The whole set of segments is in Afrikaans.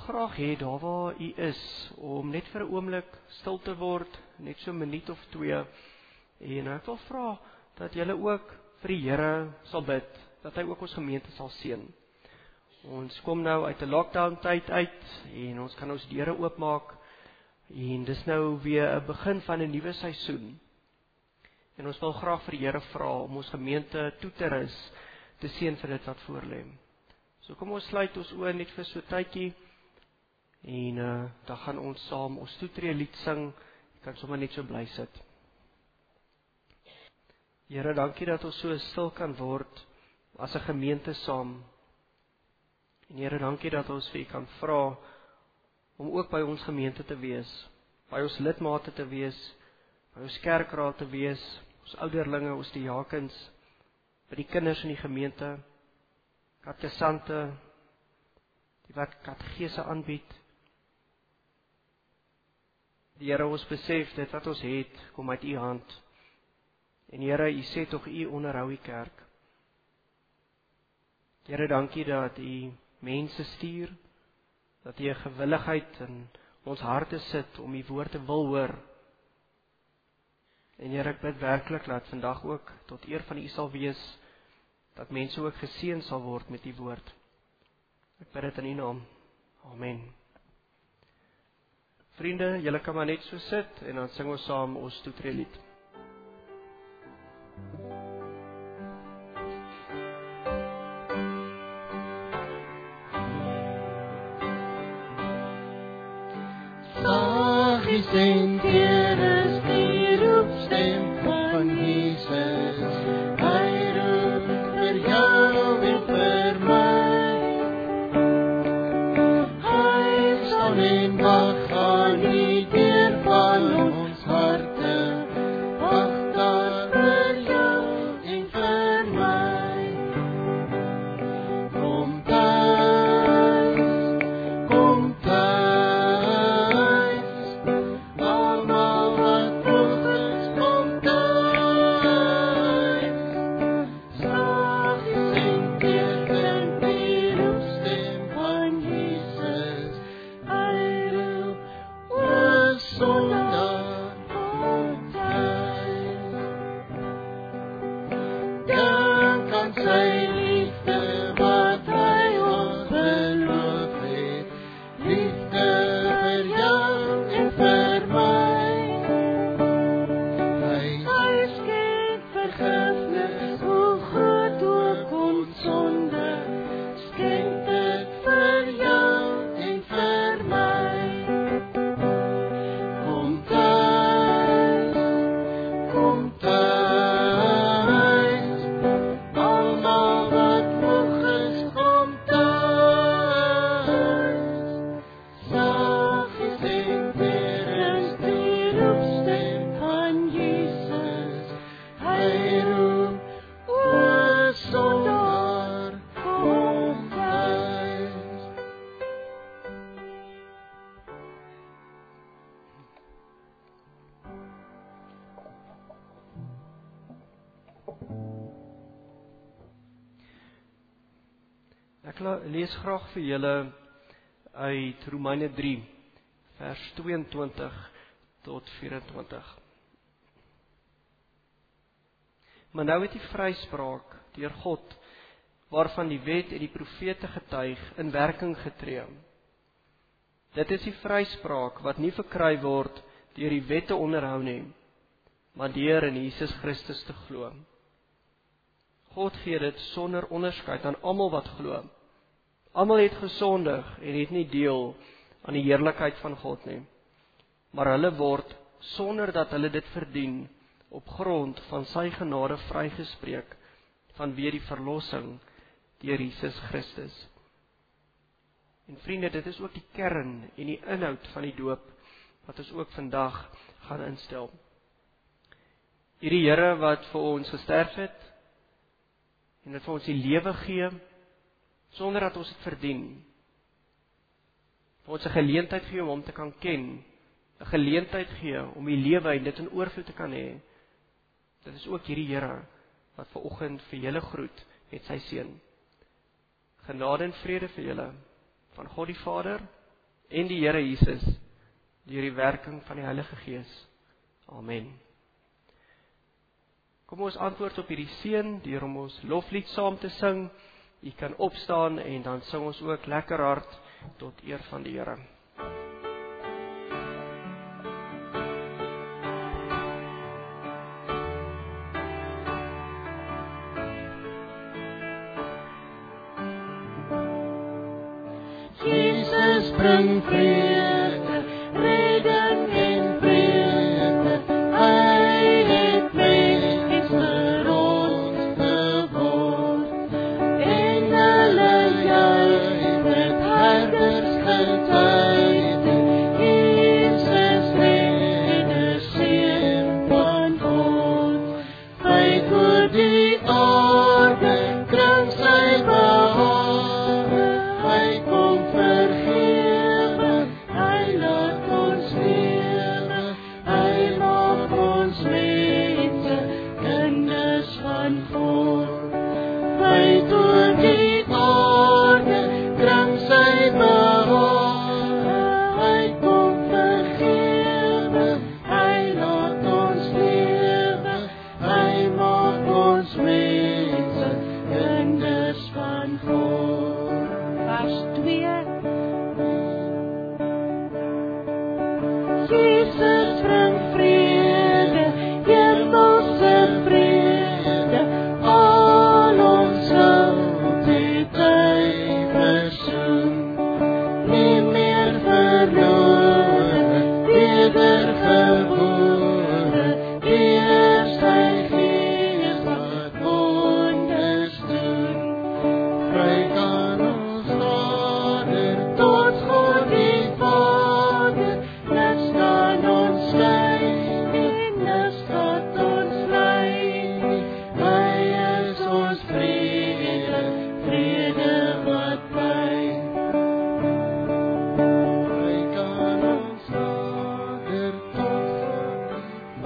graag hê daar waar u is, om net vir 'n oomblik stil te word, net so 'n minuut of 2, en ek wil vra dat julle ook vir die Here sal bid, dat hy ook ons gemeente sal seën. Ons kom nou uit 'n lockdown tyd uit, en ons kan ons deure oopmaak, en dis nou weer 'n begin van 'n nuwe seisoen. En ons wil graag vir die Here vra om ons gemeente toe te rus, te seën vir dit wat voorlê. So kom ons sluit ons oë net vir so 'n tydjie, en dan gaan ons saam ons toetree lied sing. Jy kan sommer net so bly sit. Here, dankie dat ons so stil kan word as 'n gemeente saam. En Here, dankie dat ons vir U kan vra om ook by ons gemeente te wees, by ons lidmate te wees, by ons kerkraad te wees, ons ouderlinge, ons diakens, by die kinders in die gemeente, katekesante, die wat kategese aanbied. Die Here, ons besef dit wat ons het, kom uit U hand. En Here, U sê tog U onderhou die kerk. Here, dankie dat U mense stuur, dat U 'n gewilligheid in ons harte sit om U woord te wil hoor. En Here, ek bid werklik dat vandag ook tot eer van U sal wees, dat mense ook geseën sal word met U woord. Ek bid dit in U naam. Amen. Vriende, julle kan maar net so sit, en dan sing ons saam ons toetree lied. Saggies en teer is die roepstem van Jesus. Hy roep vir jou en vir my. Hy staan en wag aan die deur van ons harte. Wag daar vir jou en vir my. Kom thuis, kom thuis. Almal wat vroeg is, kom thuis. Saggies en teer klinkt die roepstem van Jesus. Hy roep, o sondaar, kom thuis. Dink aan sy liefde wat hy ons beloof het. Liefde vir jou en vir my. Hy skep vergifnis, hoe groot ook ons sonde. Skenk dit vir jou en vir my. Kom thuis, kom thuis. Almal wat moeg is, kom thuis. Saggies en teer is die roepstem van Jesus. Hy roep, o sondaar, kom thuis. Ek lees graag vir julle uit Romeine 3, vers 22 tot 24. Maar nou het die vryspraak deur God, waarvan die wet en die profete getuig, in werking getree. Dit is die vryspraak wat nie verkry word deur die wet te onderhou nie, maar deur in Jesus Christus te glo. God gee dit sonder onderskeid aan almal wat glo. Almal het gesondig en het nie deel aan die heerlikheid van God nie. Maar hulle word, sonder dat hulle dit verdien, op grond van sy genade vrygespreek, vanweë die verlossing deur Jesus Christus. En vriende, dit is ook die kern en die inhoud van die doop, wat ons ook vandag gaan instel. Hierdie Here wat vir ons gesterf het, en wat vir ons die lewe gee, sonder dat ons dit verdien. Vir ons 'n geleentheid gee om hom te kan ken, 'n geleentheid gee om die lewe en dit in oorvloed te kan hê. Dit is ook hierdie Here wat vanoggend vir julle groet met sy seun. Genade en vrede vir julle van God die Vader en die Here Jesus deur die werking van die Heilige Gees. Amen. Kom ons antwoord op hierdie seën deur om ons loflied saam te sing. U kan opstaan en dan sing ons ook lekker hard tot eer van die Here. Jesus bring vrede, redding en vrede. Hy het mens vir ons geword. Engele juig met herders getuig. Jesus redder, seun van God. Hy oor die aarde kring sy behaag. Hy kom vergewe, hy laat ons lewe, hy maak ons mense, kinders van God. Hy oor die aarde kring sy behaag. Hy kom vergewe, hy laat ons lewe, hy maak ons mense, kinders van God. Vers 2. Jesus bring vrede, hemelse vrede, al ons skuld het hy versoen. Nie meer verlore, wedergebore, deur sy Gees wat wonders doen. Vry kan ons nader tot God die Vader, niks kan ons skei nie, niks kan ons lei nie. Hy is ons vrede, vrede wat bly. Vry kan ons nader tot God die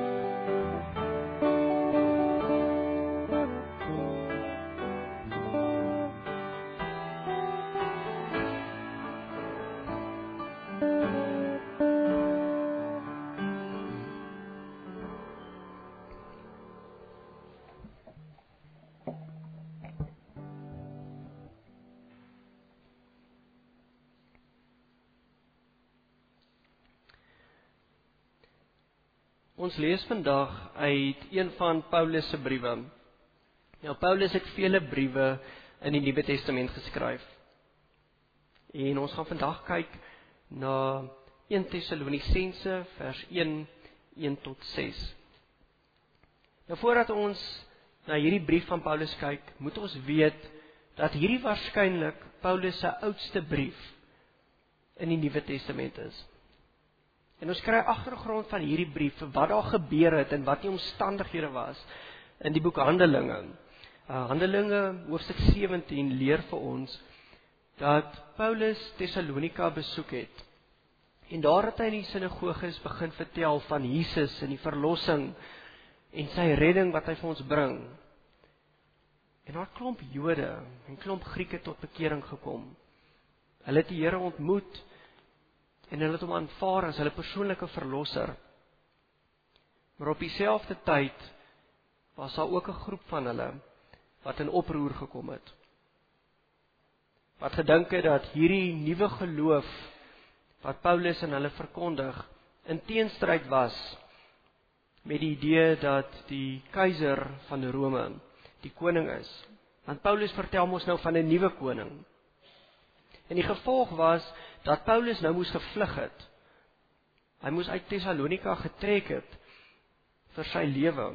Ons lees vandag uit een van Paulus se briewe. Nou Paulus het vele briewe in die Nuwe Testament geskryf. En ons gaan vandag kyk na 1 Tessalonisense vers 1 tot 6. Nou voordat ons na hierdie brief van Paulus kyk, moet ons weet dat hierdie waarskynlik Paulus se oudste brief in die Nuwe Testament is. En ons kry agtergrond van hierdie brief, wat daar gebeur het en wat die omstandighede was in die boek Handelinge. Handelinge hoofstuk 17 leer vir ons dat Paulus Tessalonika besoek het. En daar het hy in die sinagoges begin vertel van Jesus en die verlossing en sy redding wat hy vir ons bring. En daar klomp Jode en klomp Grieke tot bekering gekom. Hulle het die Here ontmoet en hulle het hom aanvaar as hulle persoonlike verlosser. Maar op dieselfde tyd was daar ook 'n groep van hulle wat in oproer gekom het. Wat gedink het dat hierdie nuwe geloof wat Paulus aan hulle verkondig in teenstryd was met die idee dat die keiser van Rome die koning is. Want Paulus vertel ons nou van 'n nuwe koning. En die gevolg was dat Paulus nou moes gevlug het. Hy moes uit Tessalonika getrek het vir sy lewe.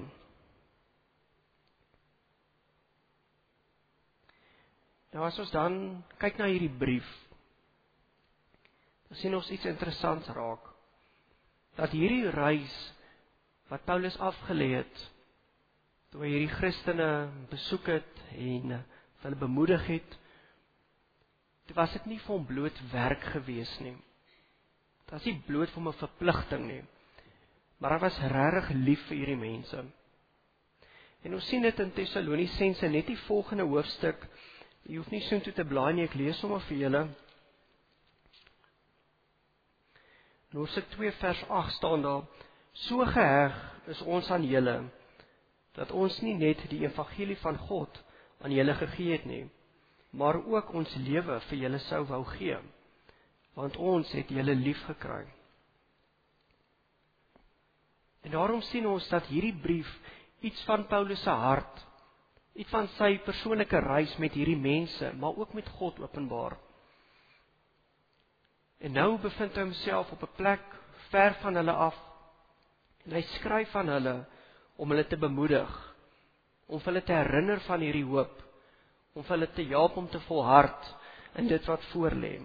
Nou as ons dan kyk na hierdie brief, dan sien ons iets interessants raak. Dat hierdie reis wat Paulus afgelê het, toe hy hierdie Christene besoek het en hulle bemoedig het, dit was dit nie vir hom bloot werk gewees nie. Dit was nie bloot vir hom 'n verpligting nie. Maar hy was regtig lief vir hierdie mense. En ons sien dit in Tessalonisense, net die volgende hoofstuk. Jy hoef nie soontoe te blaai nie, ek lees sommer vir julle. In Hoofstuk 2 vers 8 staan daar: So geheg is ons aan julle, dat ons nie net die evangelie van God aan julle gegee het nie, maar ook ons lewe vir julle sou wou gee, want ons het julle lief gekry. En daarom sien ons dat hierdie brief iets van Paulus se hart, iets van sy persoonlike reis met hierdie mense, maar ook met God openbaar. En nou bevind hy homself op 'n plek ver van hulle af, en hy skryf aan hulle om hulle te bemoedig, om hulle te herinner van hierdie hoop, om hulle te help om te volhard in dit wat voorlê.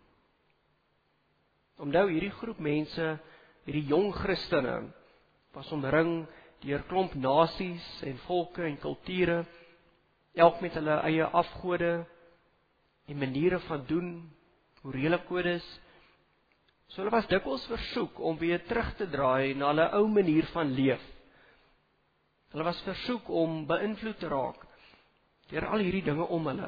Onthou, hierdie groep mense, hierdie jong Christene, was omring deur klomp nasies en volke en kulture, elk met hulle eie afgode en maniere van doen, morele kodes. So hulle was dikwels versoek om weer terug te draai na hulle ou manier van leef. Hulle was versoek om beïnvloed te raak deur al hierdie dinge om hulle.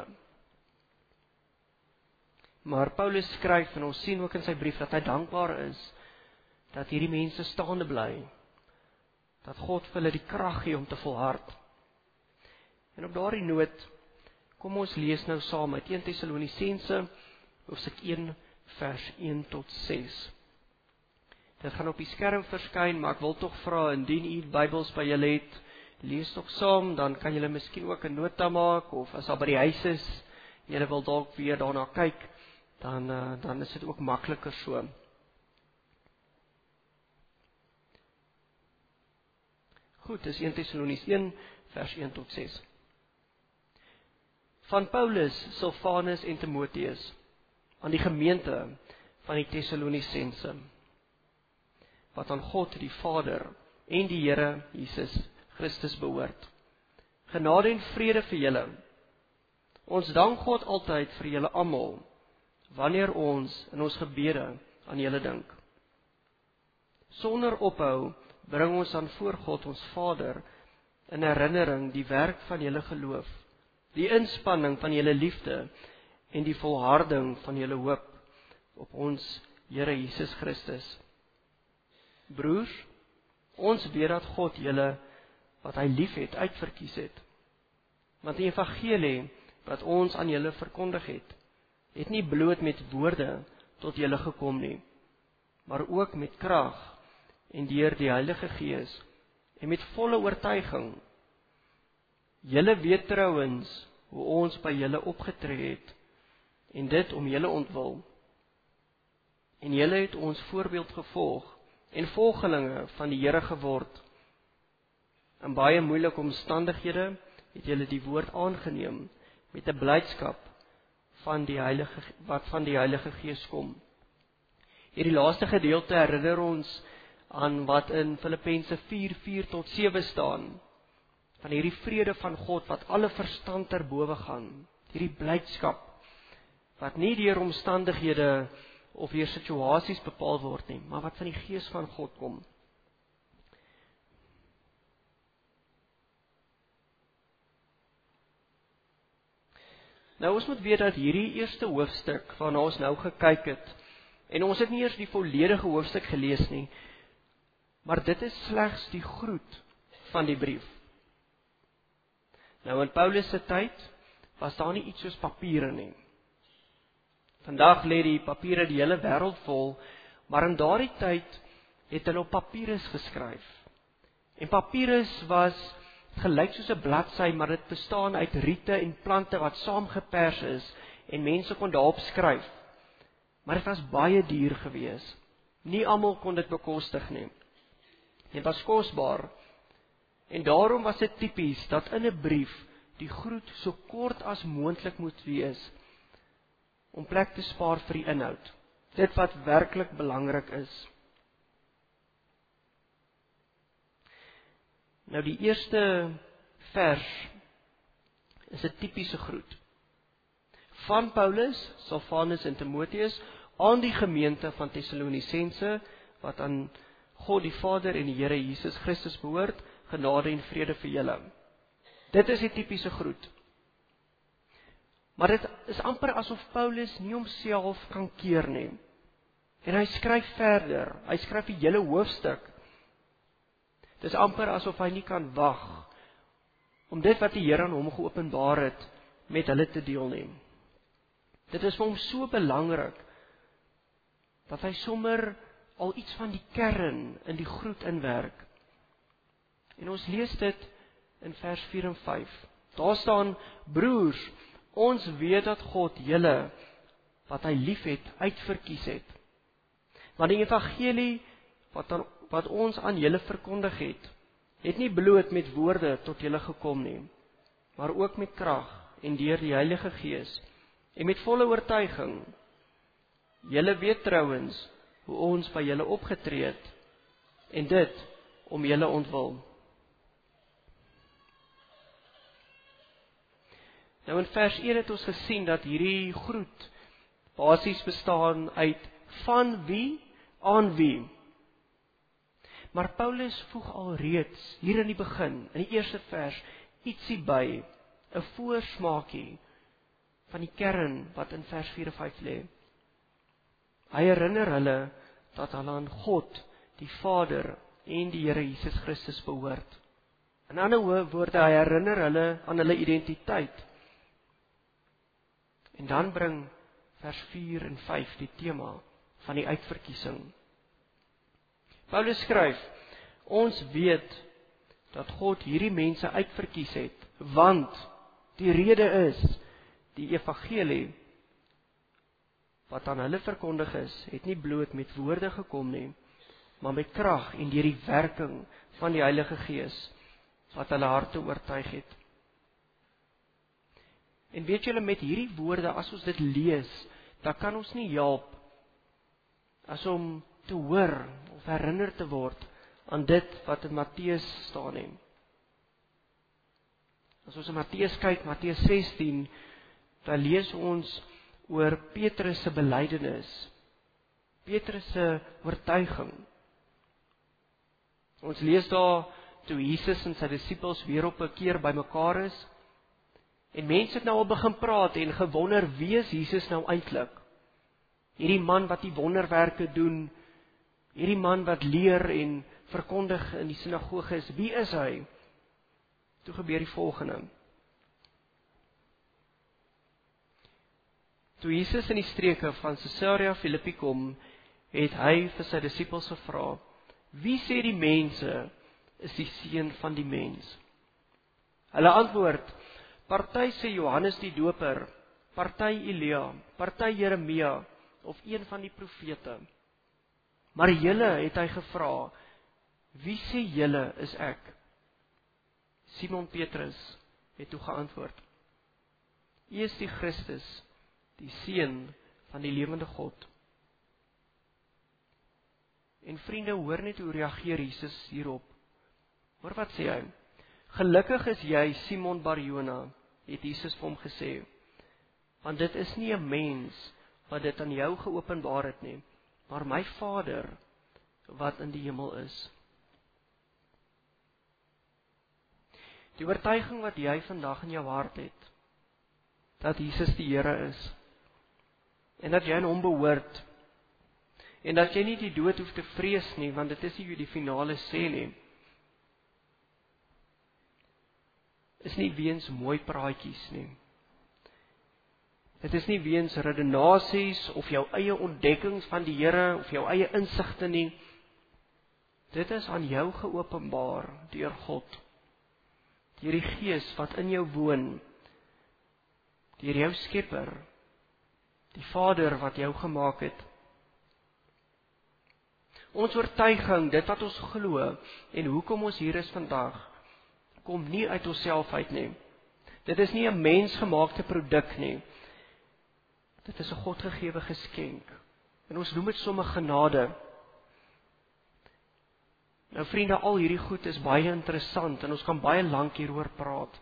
Maar Paulus skryf, en ons sien ook in sy brief, dat hy dankbaar is dat hierdie mense staande bly, dat God vir hulle die krag gee om te volhard. En op daardie noot, kom ons lees nou saam uit 1 Tessalonisense, hoofstuk 1, vers 1 tot 6. Dit gaan op die skerm verskyn, maar ek wil tog vra, indien u Bybels by julle het, lees tog saam, dan kan julle miskien ook 'n nota maak, of as al by die huis is, julle wil dalk weer daarna kyk, dan is dit ook makliker so. Goed, dis 1 Tessalonisense 1, vers 1 tot 6. Van Paulus, Silvanus en Timotheus, aan die gemeente van die Tessalonisense, wat aan God die Vader en die Here Jesus Christus behoort. Genade en vrede vir julle. Ons dank God altyd vir julle almal, wanneer ons in ons gebede aan julle dink. Sonder ophou bring ons aan voor God ons Vader in herinnering die werk van julle geloof, die inspanning van julle liefde en die volharding van julle hoop op ons Here Jesus Christus. Broers, ons weet dat God julle wat hy liefhet uitverkies het. Want die evangelie wat ons aan julle verkondig het nie bloot met woorde tot julle gekom nie, maar ook met krag en deur die Heilige Gees en met volle oortuiging. Julle weet trouwens hoe ons by julle opgetree het en dit om julle ontwil. En julle het ons voorbeeld gevolg en volgelinge van die Here geword. In baie moeilike omstandighede het julle die woord aangeneem met 'n blydskap wat van die Heilige Gees kom. Hierdie laaste gedeelte herinner ons aan wat in Filippense 4:4 tot 7 staan, van hierdie vrede van God wat alle verstand ter bowe gaan, hierdie blydskap wat nie deur omstandighede of deur situasies bepaal word nie, maar wat van die Gees van God kom. Nou ons moet weet dat hierdie eerste hoofstuk waarna ons nou gekyk het, en ons het nie eers die volledige hoofstuk gelees nie, maar dit is slegs die groet van die brief. Nou in Paulus se tyd was daar nie iets soos papiere nie. Vandag lê die papiere die hele wêreld vol, maar in daardie tyd het hulle op papirus geskryf. En papirus was gelyk soos 'n bladsy, maar dit bestaan uit riete en plante wat saamgepers is en mense kon daarop skryf. Maar dit was baie duur geweest. Nie almal kon dit bekostig nie. Dit was kosbaar. En daarom was dit tipies dat in 'n brief die groet so kort as moontlik moet wees om plek te spaar vir die inhoud. Dit wat werklik belangrik is. Nou die eerste vers is 'n tipiese groet van Paulus, Silvanus en Timotheus aan die gemeente van Tessalonisense wat aan God die Vader en die Here Jesus Christus behoort. Genade en vrede vir julle. Dit is 'n tipiese groet. Maar dit is amper asof Paulus nie homself kan keer nie. En hy skryf verder, hy skryf die hele hoofstuk. Dit is amper asof hy nie kan wag om dit wat die Here aan hom geopenbaar het, met hulle te deel nie. Dit is vir hom so belangrik, dat hy sommer al iets van die kern in die groet inwerk. En ons lees dit in vers 4 en 5. Daar staan, broers, ons weet dat God julle, wat hy lief het, uitverkies het. Want die evangelie wat ons aan julle verkondig het nie bloot met woorde tot julle gekom nie, maar ook met krag en deur die Heilige Gees en met volle oortuiging. Julle weet trouens hoe ons by julle opgetree het en dit om julle ontwil. Nou in vers 1 het ons gesien dat hierdie groet basies bestaan uit van wie aan wie. Maar Paulus voeg alreeds hier in die begin, in die eerste vers, ietsie by, 'n voorsmaakie van die kern wat in vers 4 en 5 lê. Hy herinner hulle dat hulle aan God, die Vader en die Here Jesus Christus behoort. In ander woorde, hy herinner hulle aan hulle identiteit. En dan bring vers 4 en 5 die tema van die uitverkiesing. Paulus skryf, ons weet dat God hierdie mense uitverkies het, want die rede is, die evangelie wat aan hulle verkondig is, het nie bloot met woorde gekom nie, maar met krag en deur die werking van die Heilige Gees, wat hulle harte oortuig het. En weet julle, met hierdie woorde, as ons dit lees, dan kan ons nie help as om te hoor of herinner te word aan dit wat in Matteus staan nie. As ons in Matteus kyk, Matteus 16, dan lees ons oor Petrus se belydenis, Petrus se oortuiging. Ons lees daar toe Jesus en sy disippels weer op 'n keer bymekaar is, en mense het nou al begin praat en gewonder, wie is Jesus nou eintlik? Hierdie man wat die wonderwerke doen, hierdie man wat leer en verkondig in die sinagoges, wie is hy? Toe gebeur die volgende. Toe Jesus in die streke van Caesarea Philippi kom, het hy vir sy disippels gevra, wie sê die mense is die seun van die mens? Hulle antwoord, party sê Johannes die Doper, party Elia, party Jeremia, of een van die profete. Maar julle, het hy gevra, wie sê julle is ek? Simon Petrus het toe geantwoord, U is die Christus, die Seun van die lewende God. En vriende, hoor net hoe reageer Jesus hierop. Hoor wat sê hy? Gelukkig is jy, Simon Bar-Jona, het Jesus vir hom gesê, want dit is nie 'n mens wat dit aan jou geopenbaar het nie, maar my Vader wat in die hemel is. Die oortuiging wat jy vandag in jou hart het, dat Jesus die Here is, en dat jy aan hom behoort, en dat jy nie die dood hoef te vrees nie, want dit is nie die finale sê nie, is nie weens mooi praatjies nie. Dit is nie weens redenasies of jou eie ontdekkings van die Here of jou eie insigte nie. Dit is aan jou geopenbaar deur God, deur die Gees wat in jou woon, deur jou Skepper, die Vader wat jou gemaak het. Ons oortuiging, dit wat ons glo en hoekom ons hier is vandag, kom nie uit onsself uit nie. Dit is nie 'n mensgemaakte produk nie. Dit is 'n Godgegewe geskenk. En ons noem dit sommer genade. Nou vriende, al hierdie goed is baie interessant en ons kan baie lank hieroor praat.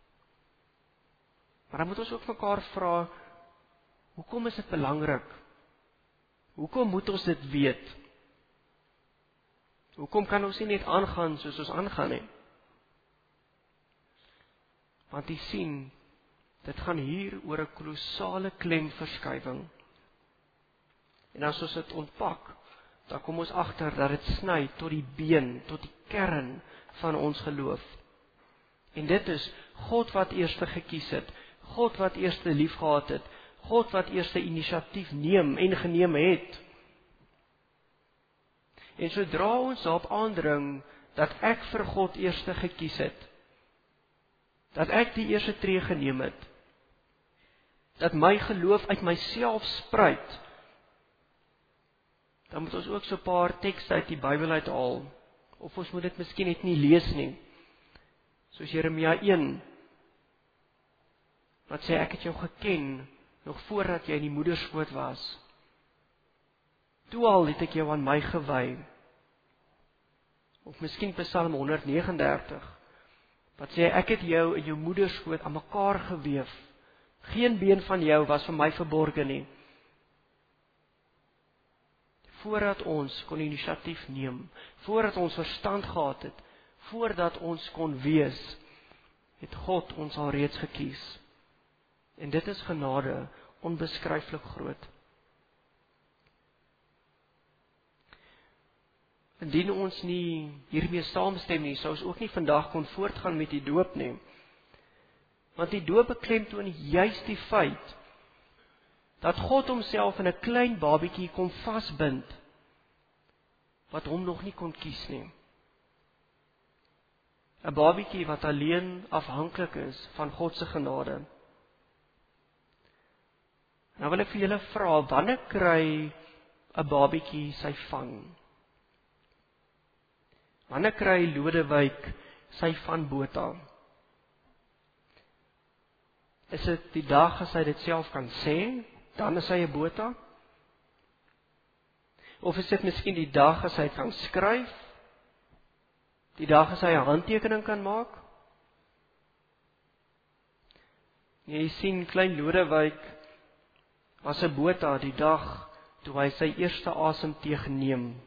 Maar dan moet ons ook mekaar vra, hoekom is dit belangrik? Hoekom moet ons dit weet? Hoekom kan ons nie net aangaan soos ons aangaan nie? Want jy sien, dit gaan hier oor 'n kolossale klemverskywing. En as ons dit ontpak, dan kom ons agter dat dit sny tot die been, tot die kern van ons geloof. En dit is God wat eerste gekies het, God wat eerste liefgehad het, God wat eerste inisiatief neem en geneem het. En sodra ons daarop aandring dat ek vir God eerste gekies het, dat ek die eerste tree geneem het, dat my geloof uit myself spruit, dan moet ons ook so 'n paar tekste uit die Bybel uithaal, of ons moet dit miskien net nie lees nie, soos Jeremia 1, wat sê ek het jou geken, nog voordat jy in die moederskoot was. Toe al het ek jou aan my gewy. Of miskien Psalm 139, wat sê ek het jou in jou moederskoot aan mekaar geweef. Geen been van jou was vir my verborge nie. Voordat ons kon inisiatief neem, voordat ons verstand gehad het, voordat ons kon wees, het God ons al reeds gekies. En dit is genade, onbeskryflik groot. Indien ons nie hiermee saamstem nie, sou ons ook nie vandag kon voortgaan met die doop nie. Want die doop beklemtoon juist die feit dat God homself in 'n klein babietjie kon vasbind wat hom nog nie kon kies nie. 'n Babietjie wat alleen afhanklik is van God se genade. Nou wil ek vir julle vra, wanneer kry 'n babietjie sy vang? Wanneer kry Lodewyk sy van Botha? Is dit die dag as hy dit self kan sê, dan is hy 'n Botha? Of is dit miskien die dag as hy kan skryf? Die dag as hy 'n handtekening kan maak? Jy sien, klein Lodewyk was 'n Botha die dag toe hy sy eerste asemteug neem.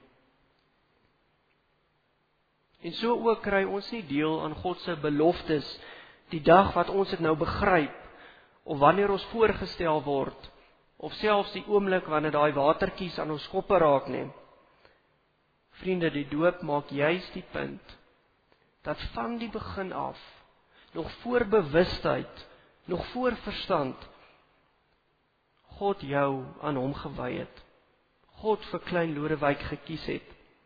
En so ook kry ons nie deel aan God se beloftes die dag wat ons dit nou begryp, of wanneer ons voorgestel word, of selfs die oomblik wanneer daai watertjies aan ons koppe raak nie. Vriende, die doop maak juis die punt, dat van die begin af, nog voor bewustheid, nog voor verstand, God jou aan hom gewy het. God vir klein Lodewyk gekies het.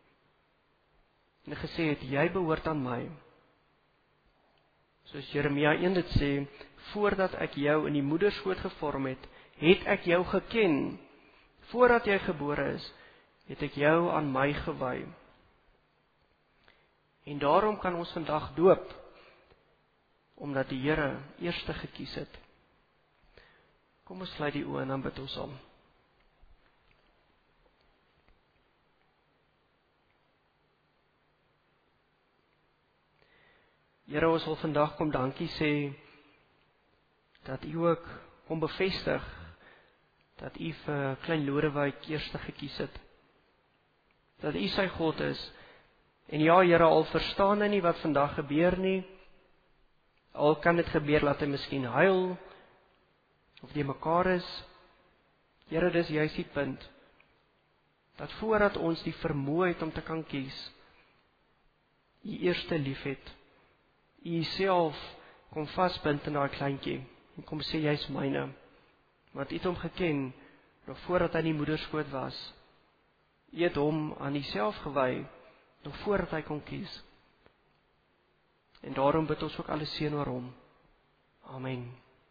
En gesê het, jy behoort aan my. Soos Jeremia 1 dit sê, voordat ek jou in die moederskoot gevorm het, het ek jou geken. Voordat jy gebore is, het ek jou aan my gewy. En daarom kan ons vandag doop, omdat die Here eerste gekies het. Kom ons sluit die oë en dan bid ons saam. Here, ons wil vandag kom dankie sê, dat U ook kom bevestig, dat U vir klein Lodewyk eerste gekies het. Dat U sy God is. En ja, Here, al verstaan hy nie wat vandag gebeur nie, al kan dit gebeur dat hy miskien huil, of die mekaar is. Here, dis juist die punt, dat voordat ons die vermoë het om te kan kies, U eerste lief het, U self kom vasbind in daai kleintjie, en kom sê, jy's myne, want U het hom geken, nog voordat hy in die moederskoot was. U het hom aan U self gewy, nog voordat hy kon kies. En daarom bid ons ook alle seën oor hom. Amen.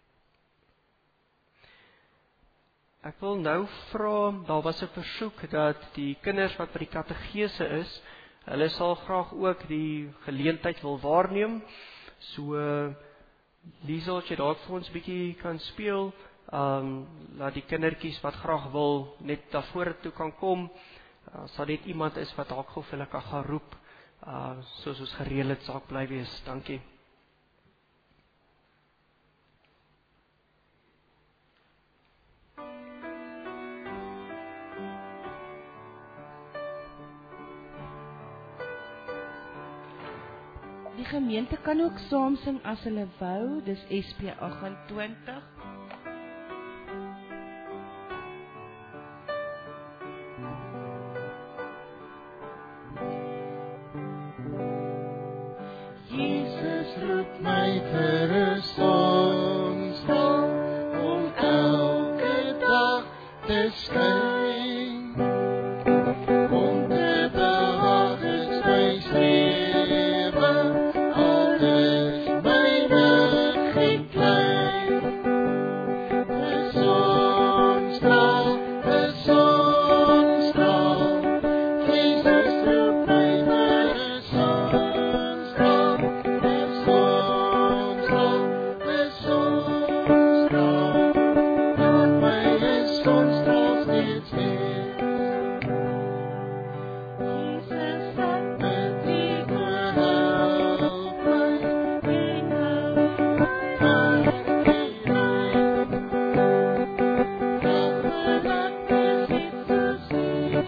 Ek wil nou vra, daar was 'n versoek dat die kinders wat by die kategese is, hulle sal graag ook die geleentheid wil waarneem. So, Liesel, as jy dalk vir ons bietjie kan speel, laat die kindertjies wat graag wil, net daarvoor toe kan kom. Sal dit iemand is wat dalk gou vir hulle kan gaan roep, soos ons gereël het, sal bly wees. Dankie. Die gemeente kan ook saam sing as hulle wou, dis SP 28. my versorgingsdag om elke dag te skyn. Om te behaag is my strewe, al is my weg geklein. Versorgingsdag, versorgingsdag, Jesus roep my versorgingsdag, versorgingsdag, versorgingsdag, laat my sonstraal steeds wees. Jesus wat met die woord help my, en hou my gereed. Dag voordat is dit so sien,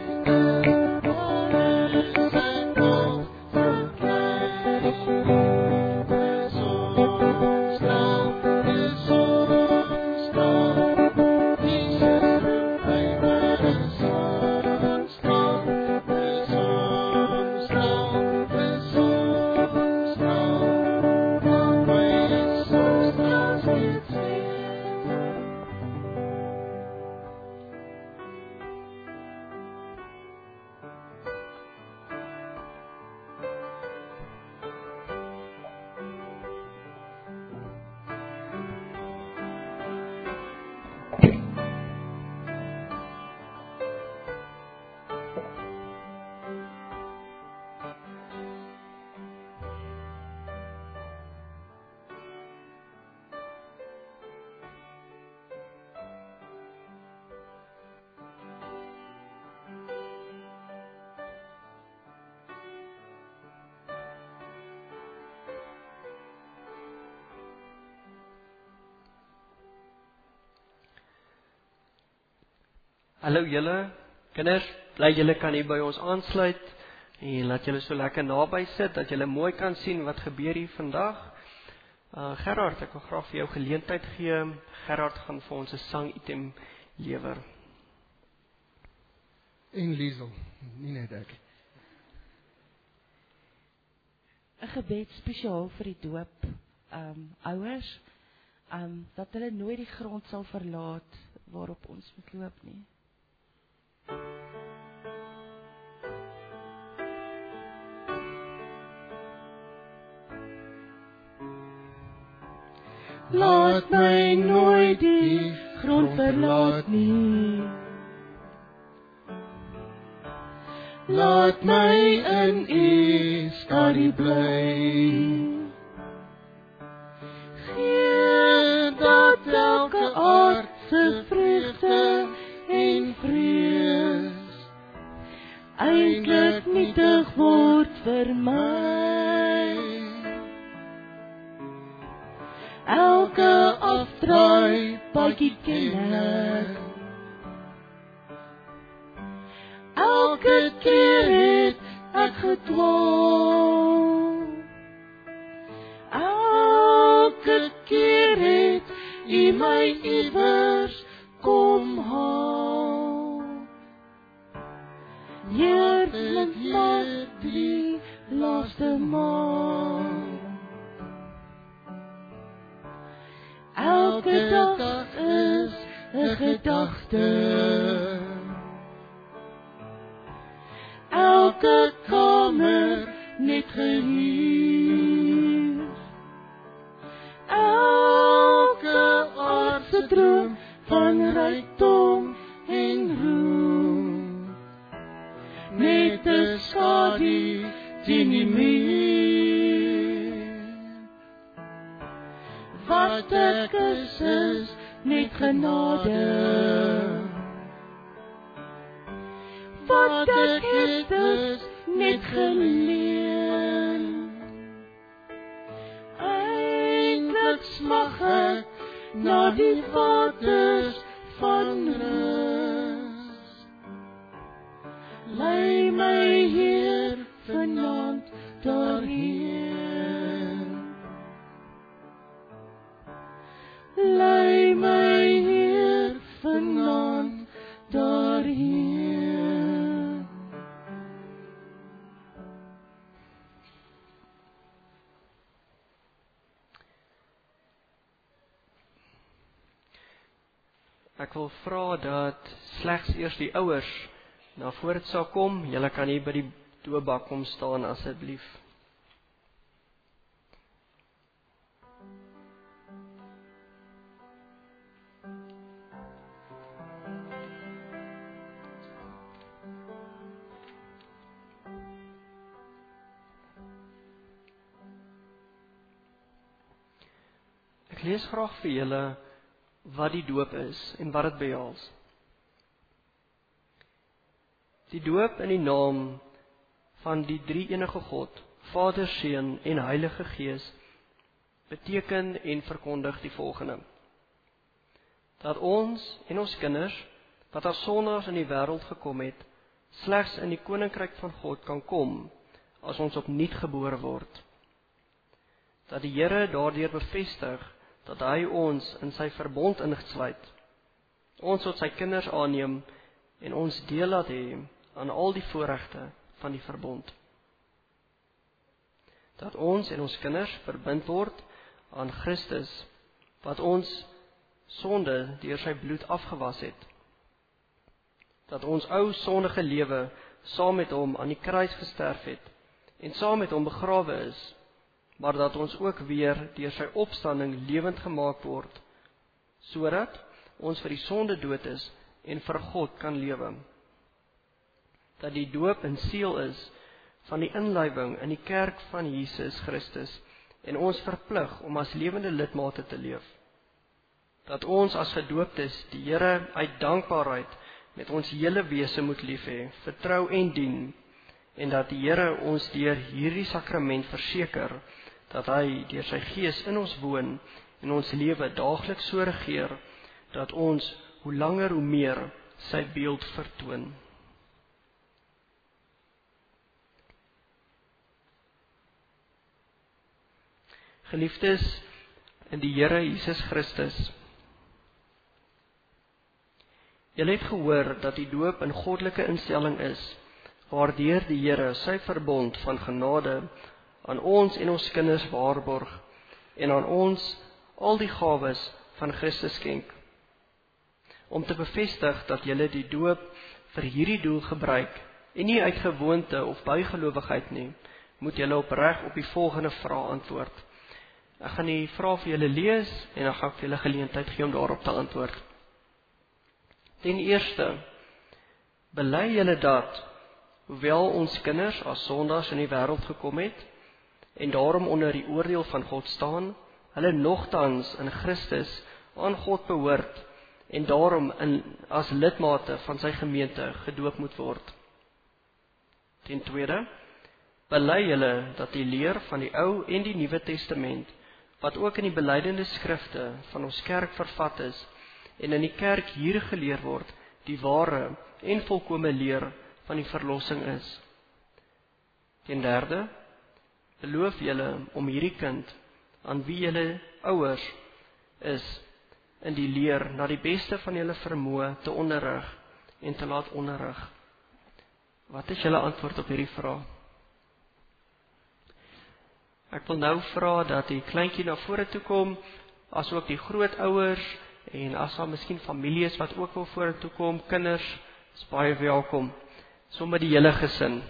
al is ek nog so klein. Versorgingsdag, versorgingsdag, Jesus roep my versorgingsdag, versorgingsdag, versorgingsdag, laat my sonstraal steeds wees. Hallo julle, kinders, bly julle kan hier by ons aansluit en laat julle so lekker naby sit, dat julle mooi kan sien wat gebeur hier vandag. Gerard, ek wil graag vir jou geleentheid gee. Gerard gaan vir ons 'n sangitem lewer. En Liesel, nie net ek. 'n gebed spesiaal vir die doop ouers, dat hulle nooit die grond sal verlaat waarop ons moet loop nie. Laat my nooit die grond verlaat nie. Laat my in U skadu bly. Gee dat elke aardse vreugde en vrees eintlik nietig word vir my. Elke afdraai paadjie ken ek. Elke keer het ek gedwaal. Elke keer het U my iewers kom haal. Heerlik maar die laaste maal. Elke dag is 'n gedagte. Elke kamer net gehuur. Elke aardse droom van rykdom en roem. Net 'n skadu teen die muur. Wat ek is net genade. Wat ek het is net geleen. Eindelijk smag ek na die waters van rus. Lei my Heer vanaand daarheen. Lei my Heer vanaand daarheen. Ek wil vra dat slegs eers die ouers na vore sal kom. Julle kan hier by die doopbak kom staan asseblief. Ek lees graag vir julle wat die doop is en wat dit behels. Die doop in die naam van die drie-enige God, Vader, Seun en Heilige Gees, beteken en verkondig die volgende: dat ons en ons kinders, wat as sondaars in die wêreld gekom het, slegs in die koninkryk van God kan kom, as ons opnuut gebore word. Dat die Here daardeur bevestig, dat hy ons in sy verbond ingesluit, ons tot sy kinders aanneem en ons deel laat hê aan al die voorregte van die verbond. Dat ons en ons kinders verbind word aan Christus, wat ons sonde deur sy bloed afgewas het. Dat ons ou sondige lewe saam met hom aan die kruis gesterf het en saam met hom begrawe is, maar dat ons ook weer deur sy opstanding lewend gemaak word, sodat ons vir die sonde dood is en vir God kan lewe. Dat die doop 'n seël is van die inlywing in die kerk van Jesus Christus en ons verplig om as lewende lidmate te leef. Dat ons as gedooptes die Here uit dankbaarheid met ons hele wese moet lief hê, vertrou en dien, en dat die Here ons deur hierdie sakrament verseker dat hy deur sy Gees in ons woon en ons lewe daagliks so regeer, dat ons hoe langer hoe meer sy beeld vertoon. Geliefdes in die Here Jesus Christus, julle het gehoor dat die doop 'n goddelike instelling is, waardeur die Here sy verbond van genade aan ons en ons kinders waarborg en aan ons al die gawes van Christus skenk. Om te bevestig dat julle die doop vir hierdie doel gebruik en nie uit gewoonte of bygelowigheid nie, moet julle opreg op die volgende vrae antwoord. Ek gaan die vrae vir julle lees en dan gaan ek vir julle geleentheid gee om daarop te antwoord. Ten eerste, bely julle dat, hoewel ons kinders as sondaars in die wêreld gekom het en daarom onder die oordeel van God staan, hulle nogtans in Christus aan God behoort en daarom as lidmate van sy gemeente gedoop moet word. Ten tweede, bely julle dat die leer van die Ou en die Nuwe Testament, wat ook in die belydende skrifte van ons kerk vervat is en in die kerk hier geleer word, die ware en volkome leer van die verlossing is. Ten derde, beloof julle om hierdie kind, aan wie julle ouers is, in die leer na die beste van julle vermoë te onderrig en te laat onderrig. Wat is julle antwoord op hierdie vraag? Ek wil nou vra dat die kleintjie na vore toe kom, asook die grootouers, en as daar miskien familie is wat ook wil vorentoe kom, kinders, is baie welkom, sommer die hele gesin.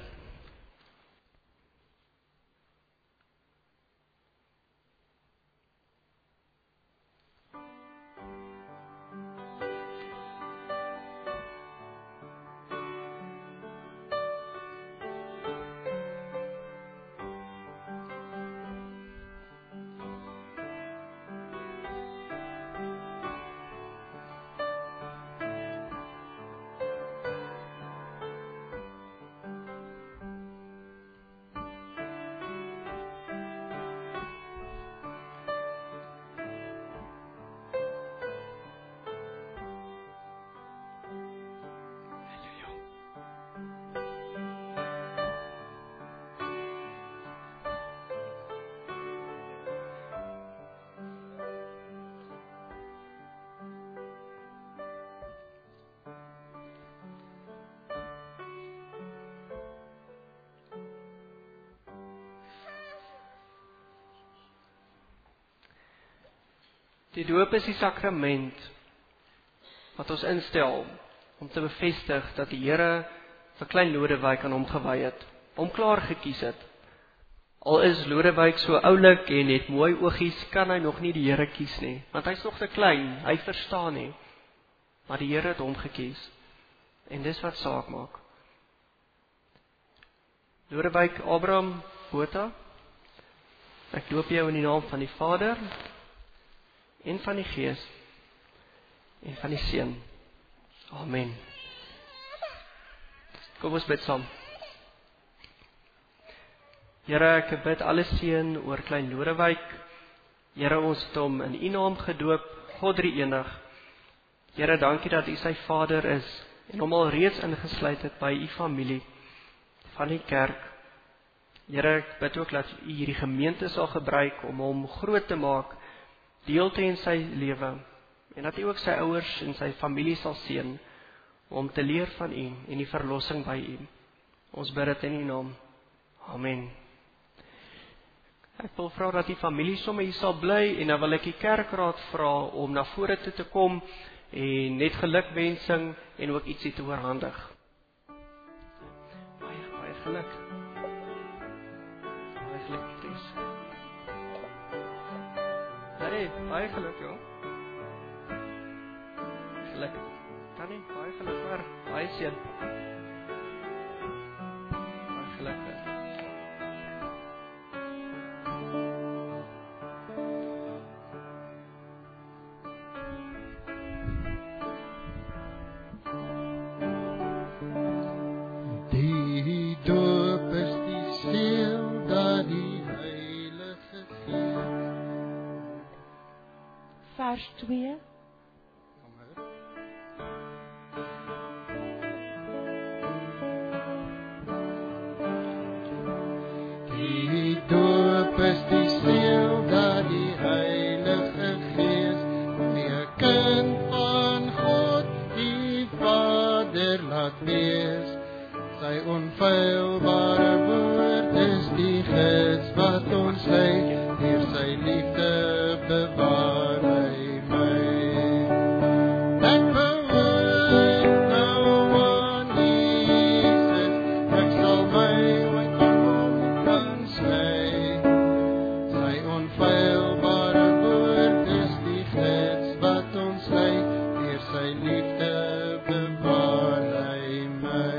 Die doop is die sakrament wat ons instel om te bevestig dat die Here vir klein Lodewyk aan hom gewy het, hom klaar gekies het. Al is Lodewyk so oulik en het mooi oogies, kan hy nog nie die Here kies nie, want hy's nog te klein, hy verstaan nie. Maar die Here het hom gekies. En dis wat saak maak. Lodewyk Abraham Botha, ek doop jou in die naam van die Vader, en van die Gees, en van die Seun. Amen. Kom ons bid saam. Here, ek bid alle seën oor klein Lodewyk. Here, ons het hom in U naam gedoop, God Drie-enig. Here, dankie dat U sy Vader is, en hom al reeds ingesluit het by U familie, van die kerk. Here, ek bid ook dat U hierdie gemeente sal gebruik om hom groot te maak, deel te hê in sy lewe, en dat U ook sy ouers en sy familie sal seën, om te leer van U en die verlossing by U. Ons bid dit in U naam. Amen. Ek wil vra dat die familie sommer hier sal bly, en dan wil ek die kerkraad vra om na vore toe te kom, en net gelukwensing, en ook ietsie te oorhandig. Baie geluk. Baie geluk, Chris. Baie geluk, joh. Geluk. Kan nie, baie geluk maar. Baie seën. Baie geluk. Die doop is die seël dat die Heilige Gees. Vers 2. Die doop is die seël dat die Heilige Gees, die kind van God, die Vader laat wees. Sy onfeilbare woord is die gids wat ons lei, deur sy liefde bewaar hy my. Ek behoort nou aan Jesus, ek sal my ooit aan hom kanslei. Sy onfeilbare woord is die gids wat ons lei, deur sy liefde bewaar hy my.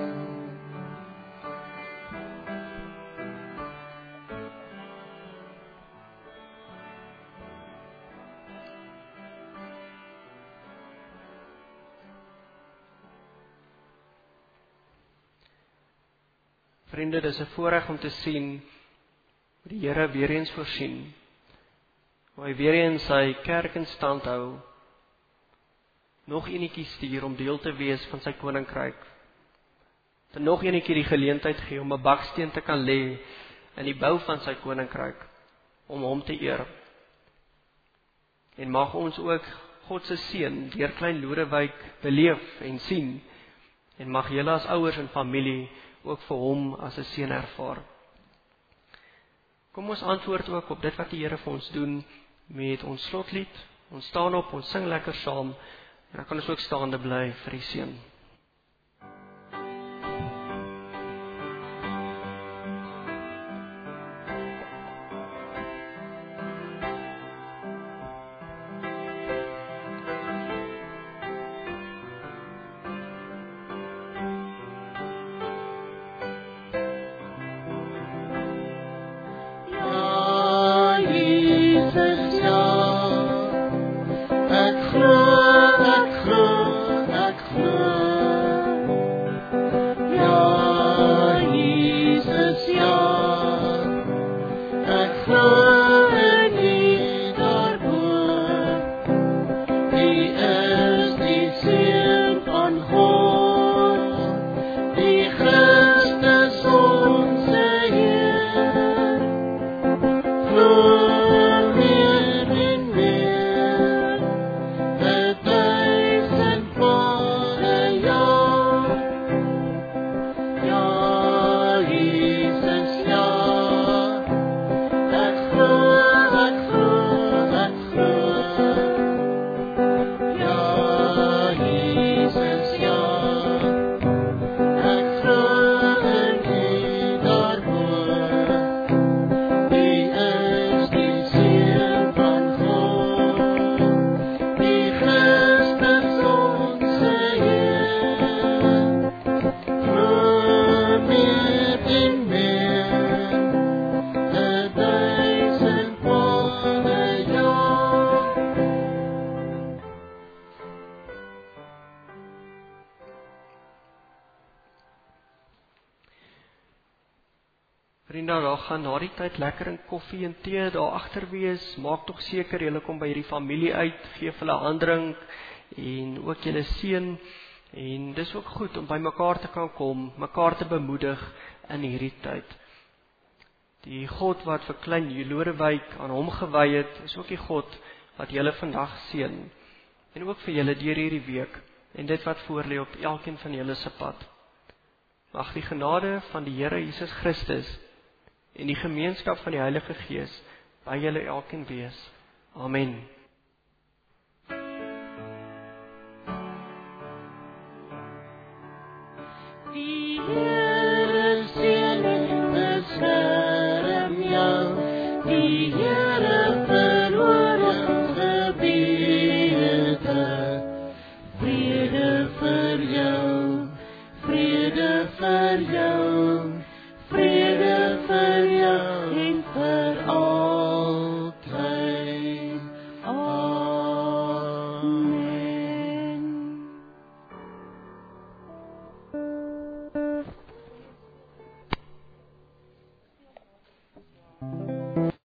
Vriende, dis 'n voorreg om te sien hoe die Here weer eens voorsien, hoe hy weer eens sy kerk in stand hou, nog enetjie stuur om deel te wees van sy koninkryk, en nog enetjie die geleentheid gee om 'n baksteen te kan lê in die bou van sy koninkryk, om hom te eer. En mag ons ook God se seën deur klein Lodewyk beleef en sien, en mag julle as ouers en familie ook vir hom as 'n seën ervaar. Kom ons antwoord ook op dit wat die Here vir ons doen met ons slotlied. Ons staan op, ons sing lekker saam, en dan kan ons ook staande bly vir die seën. Ek glo Vriende, daar gaan na die tyd lekker in koffie en tee daar agter wees. Maak tog seker julle kom by hierdie familie uit, gee vir hulle handdrink en ook julle seun. En dis ook goed om by mekaar te kan kom, mekaar te bemoedig in hierdie tyd. Die God wat vir klein Lodewyk aan hom gewy het, is ook die God wat julle vandag seën. En ook vir julle deur hierdie week en dit wat voorlê op elkeen van julle se pad. Mag die genade van die Here Jesus Christus en die gemeenskap van die Heilige Gees by julle elkeen wees. Amen. Die Here seën en beskerm jou. Die Here verhoor jou gebede. Vrede vir jou. Vrede vir jou.